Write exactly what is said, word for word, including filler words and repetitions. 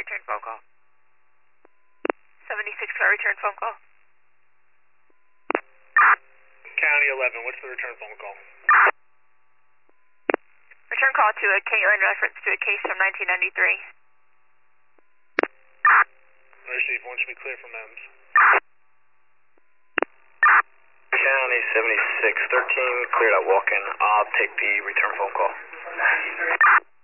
return phone call. seventy-six car return phone call. County eleven, what's the return phone call? Return call to a Caitlin reference to a case from nineteen ninety-three. Receive, once we clear from M S. County seventy-six thirteen, cleared out walk-in. I'll take the return phone call.